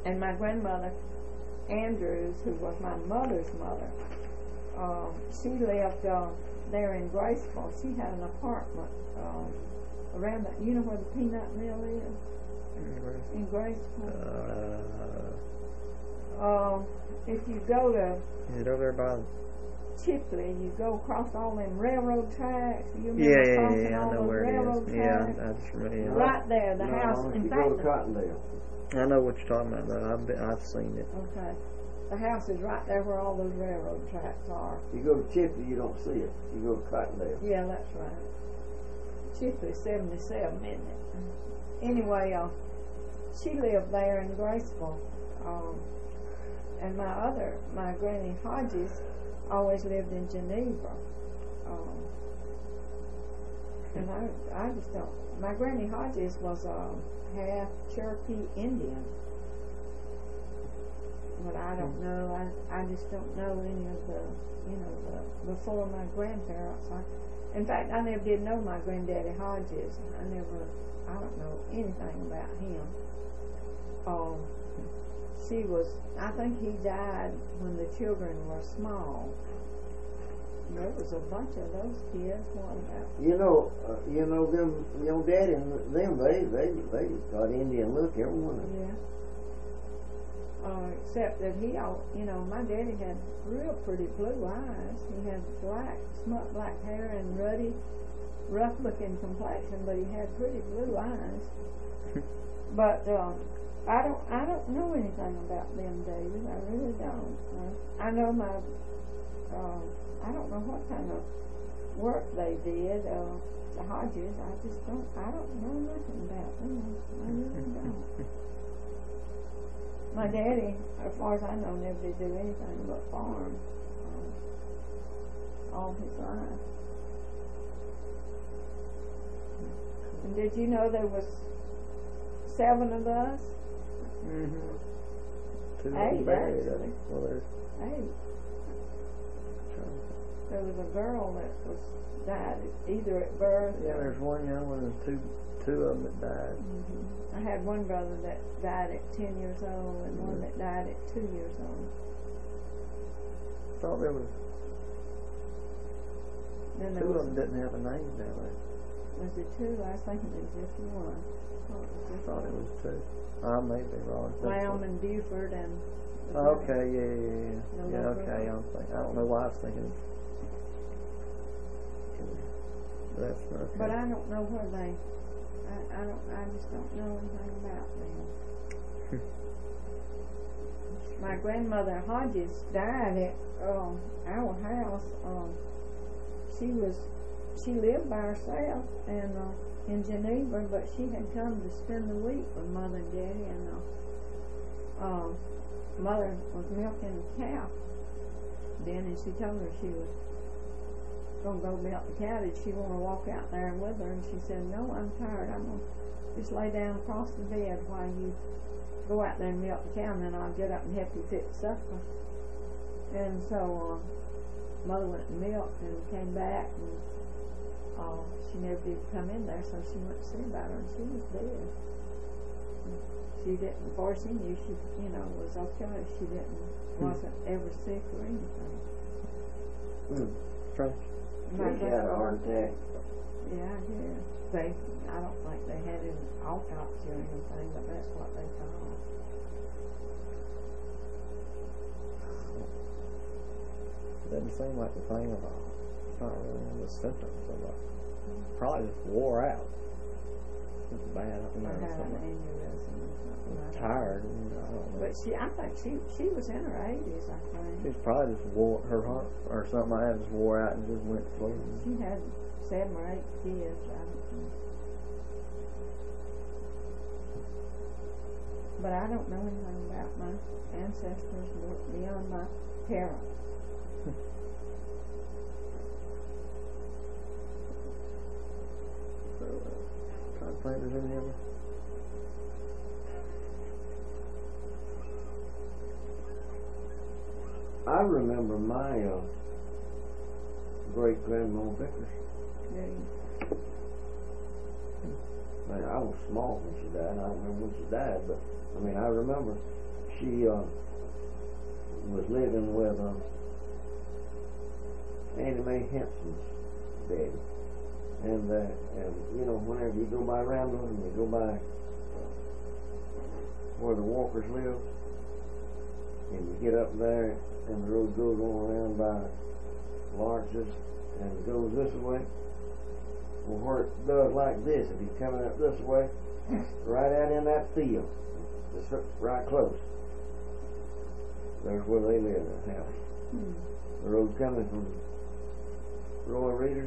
And my grandmother Andrews, who was my mother's mother, she lived there in Graceville. She had an apartment around that. You know where the peanut mill is? In Graceville. If you go to is it over there by Chipley, you go across all them railroad tracks. You remember yeah, all I know those where it railroad is. tracks? Yeah, I just remember. Yeah. Right there, the house. In you fact, go to Cottondale. I know what you're talking about, though. I've seen it. Okay. The house is right there where all those railroad tracks are. You go to Chipley, you don't see it. You go to Cottondale. Yeah, that's right. Chipley 77, isn't it? Anyway, she lived there in Graceville. And my Granny Hodges always lived in Geneva. And I just don't. My Granny Hodges was half Cherokee Indian. But I don't know. I just don't know any of the before my grandparents. In fact, I never did know my granddaddy Hodges. I don't know anything about him. I think he died when the children were small. There was a bunch of those kids. What about? Them, Daddy and them, they got Indian look, every one of them. Yeah. Except that my daddy had real pretty blue eyes. He had smut black hair and ruddy, rough-looking complexion, but he had pretty blue eyes. But I don't know anything about them, David. I really don't. I know I don't know what kind of work they did. The Hodges, I don't know nothing about them. I really don't. My daddy, as far as I know, never did do anything but farm all his life. And did you know there was 7 of us? Mm-hmm. 8, actually. Well, there's 8. There was a girl that died either at birth. Yeah, there's one young one and two of them that died. Mm-hmm. I had one brother that died at 10 years old and one that died at 2 years old. I thought there was Then two of them didn't have a name down there. Was it 2? I was thinking it was just one. I thought it was 2. I may be wrong. Lamb and Buford and. Okay, yeah. Okay, I don't know why I was thinking. That's okay. But I don't know where they. I just don't know anything about them. My grandmother Hodges died at our house. She lived by herself and in Geneva, but she had come to spend the week with Mother and Daddy, and Mother was milking a cow then, and she told her she was going to go milk the cow. Did she want to walk out there with her? And she said, "No, I'm tired. I'm going to just lay down across the bed while you go out there and milk the cow, and then I'll get up and help you fix supper." And so Mother went and milked and came back, and she never did come in there, so she went to see about her, and she was dead. She didn't, before she knew, she was okay. She wasn't ever sick or anything. She had a heart attack. Yeah, I guess. I don't think they had an autopsy or anything, but that's what they thought. It doesn't seem like the thing at all. It's not really one of the symptoms of it. Probably just wore out. It was bad. Or had an aneurysm or something. Tired. I don't know. But I think she was in her 80s, I think. She's probably just her heart or something like that just wore out and just went slow. She had 7 or 8 kids, I don't know. But I don't know anything about my ancestors beyond my parents. So, trying to think if there's any other. I remember my great grandma Vickers. Yeah. Man, I was small when she died. I don't remember when she died, but I remember she was living with Annie Mae Hampton's daddy. And you know, whenever you go by Randall and you go by where the Walkers live, and you get up there and the road goes on around by Lawrence's and goes this way, well, where it does like this, if you're coming up this way, right out in that field, it's right close, there's where they live in that house. The road coming from Roy Reader's,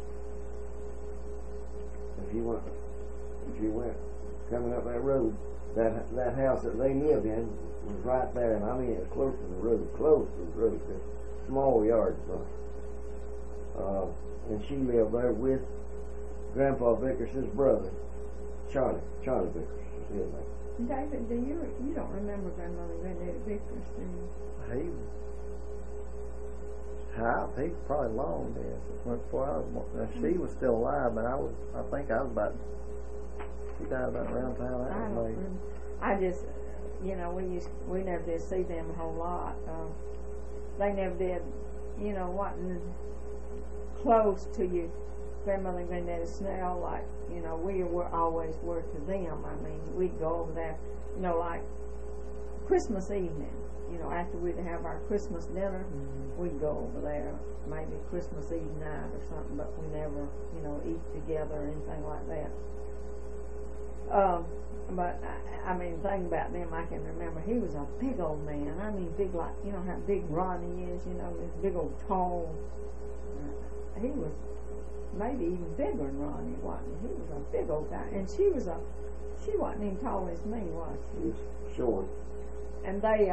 if you went coming up that road, that house that they lived in was right there, and I mean it was close to the road, just small yard front. And she lived there with Grandpa Vickers' brother, Charlie Vickers was his name. David, you don't remember Grandmother Granddaddy Vickers, do you? He's probably long dead. Before I was, now she was still alive, but I think I was about. She died about around the time I was made. I just, you know, we never did see them a whole lot. They never did, you know, wasn't close to you, Grandmother and Granddaddy Snell, like, you know, we always were to them. I mean, we'd go over there, you know, like Christmas evening. You know, after we'd have our Christmas dinner, we'd go over there, maybe Christmas Eve night or something, but we never, you know, eat together or anything like that. But, I mean, the thing about them, I can remember, he was a big old man. I mean, big like, you know how big Ronnie is, you know, this big old tall. He was maybe even bigger than Ronnie, wasn't he? He was a big old guy. And she wasn't even tall as me, was she? He was short. And they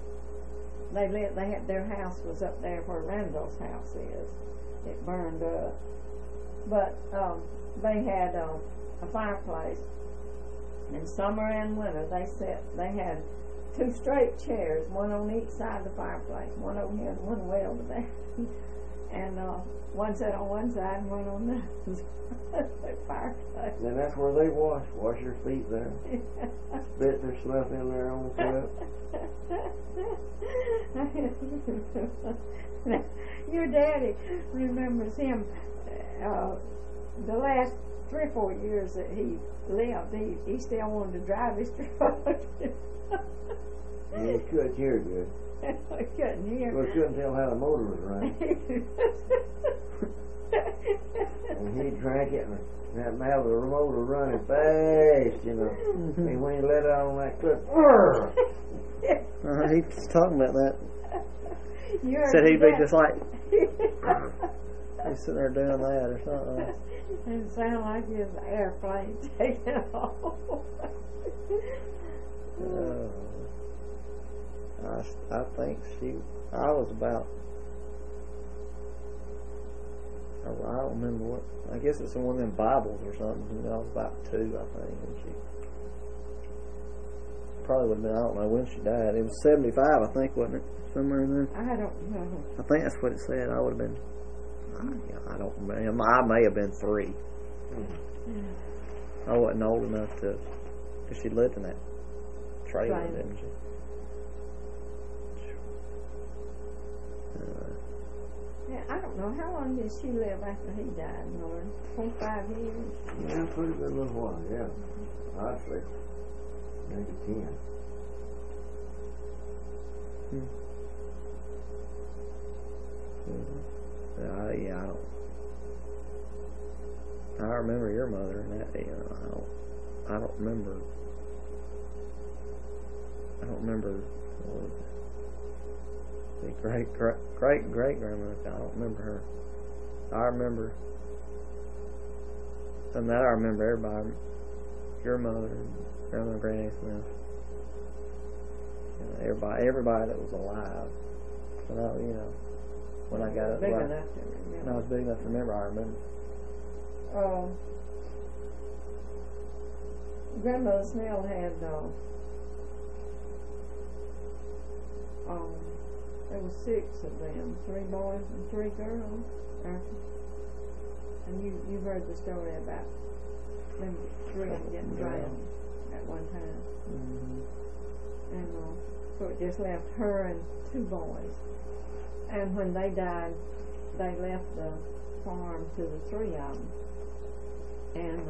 had, their house was up there where Randall's house is. It burned up. But they had a fireplace. In summer and winter, they had two straight chairs, one on each side of the fireplace, one over here and one way over there. And one sat on one side and one on the other fireplace. And that's where they wash their feet there. Spit their snuff in their own foot. Your daddy remembers him, the last 3 or 4 years that he lived, he still wanted to drive his truck. And he couldn't hear good. He couldn't hear. Well, he couldn't tell how the motor was running. And he drank it and now the motor running fast, you know. And when he let out on that clip, He was talking about that. Said he'd be just like he's sitting there doing that or something. It sounded like his airplane taking off. I think I was about, I don't remember what, I guess it's one of them Bibles or something. You know, I was about 2, I think, and she probably would have been, I don't know when she died. It was 75, I think, wasn't it? Somewhere in there. I don't know. I think that's what it said. I would have been, I don't remember. I may have been 3. I wasn't old enough to, because she lived in that trailer, didn't she? Yeah, I don't know. How long did she live after he died, Norm? 25 years? Yeah, pretty good little while, yeah. I'd say maybe 10. Yeah, I remember your mother and that. You know, I don't remember. The great grandmother. I don't remember her. I remember. And that I remember everybody. Your mother, and Grandma, Granny Smith. You know, everybody that was alive. When I got up, big enough to remember. When I was big enough to remember, I remember. Grandmother Snell had there was 6 of them, 3 boys and 3 girls. And you heard the story about them 3 of them getting drowned at one time. Mm-hmm. And So it just left her and 2 boys. And when they died, they left the farm to the 3 of them. And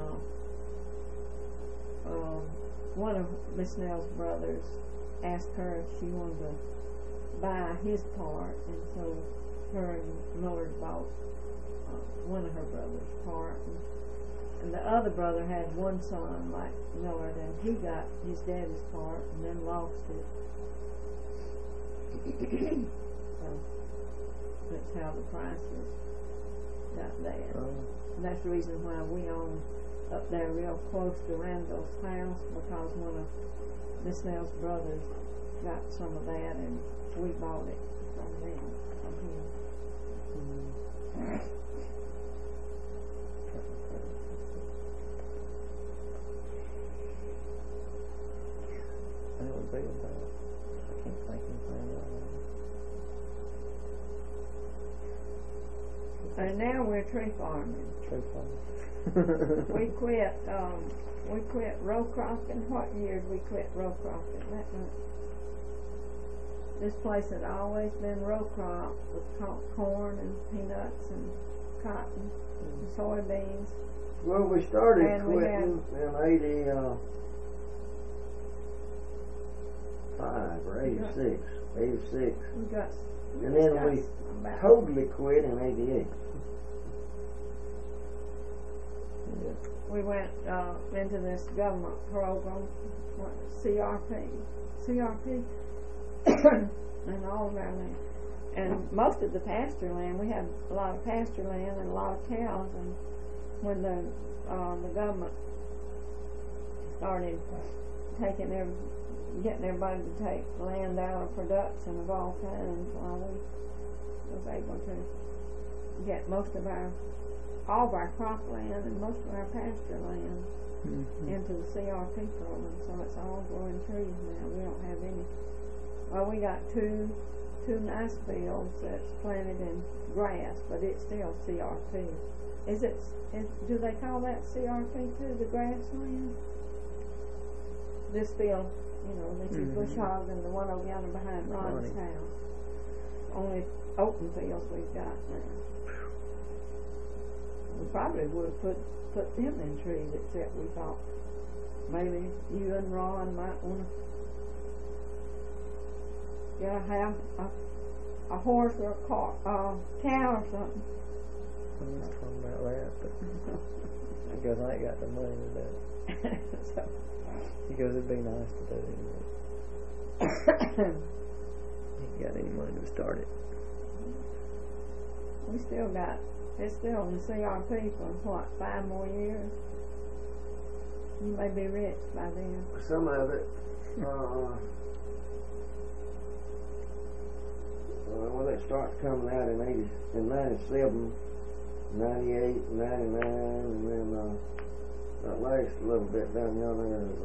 one of Miss Nell's brothers asked her if she wanted to buy his part, and so her and Millard bought one of her brother's part. And the other brother had 1 son like Millard, and he got his daddy's part and then lost it. So that's how the prices got bad. And that's the reason why we own up there real close to Randall's house, because one of Miss Nell's brothers got some of that, and we bought it from them, from him. It would be about, I can't think anything right now. And now we're tree farming. Tree farming. We quit row cropping. What year did we quit row cropping? That much. This place had always been row crop with corn and peanuts and cotton and soybeans. Well, we started And we quitting in 85 or 86. 86. We got And then we about totally quit in 88. Yeah. we went into this government program, CRP, and all of our land. And most of the pasture land, we had a lot of pasture land and a lot of cows. And when the government started getting everybody to take land out of production of all kinds, we was able to get all of our cropland and most of our pasture land into the CRP program. So it's all growing trees now. We don't have any. Well, we got two nice fields that's planted in grass, but it's still CRP. Do they call that CRP too, the grassland? This field, this is bush hog, and the one over yonder behind Ron's house. Only open fields we've got now. We probably would have put them in trees, except we thought maybe you and Ron might want to have a horse or a cow or something. I was talking about that, but I guess I ain't got the money to do it. So, He goes, it'd be nice to do it. He ain't got any money to start it. it's still in the CRP for 5 more years? You may be rich by then. Some of it, when it starts coming out in 97, 98, 99, and then that last little bit down yonder is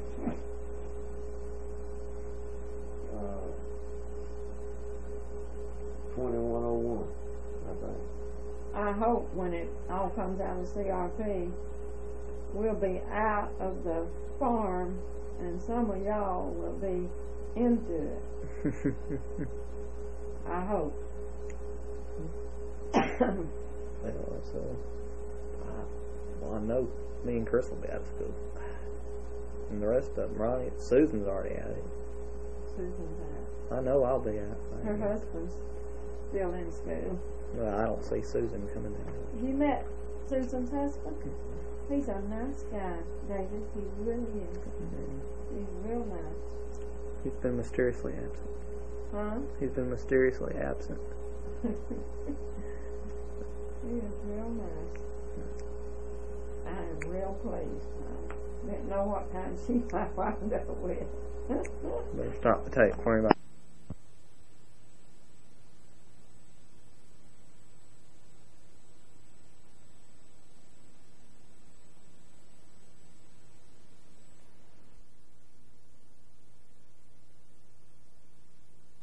2101, I think. I hope when it all comes out of CRP, we'll be out of the farm and some of y'all will be into it. I hope. I know me and Chris will be out of school. And the rest of them, Ronnie, Susan's already out of it. Susan's out. I know I'll be out. Her husband's still in school. Well, I don't see Susan coming out. Have you met Susan's husband? He's a nice guy, David. He really is. He's real nice. He's been mysteriously absent. Huh? He's been mysteriously absent. He is real nice. I am real pleased. I didn't know what kind she might wind up with. Better stop the tape for him.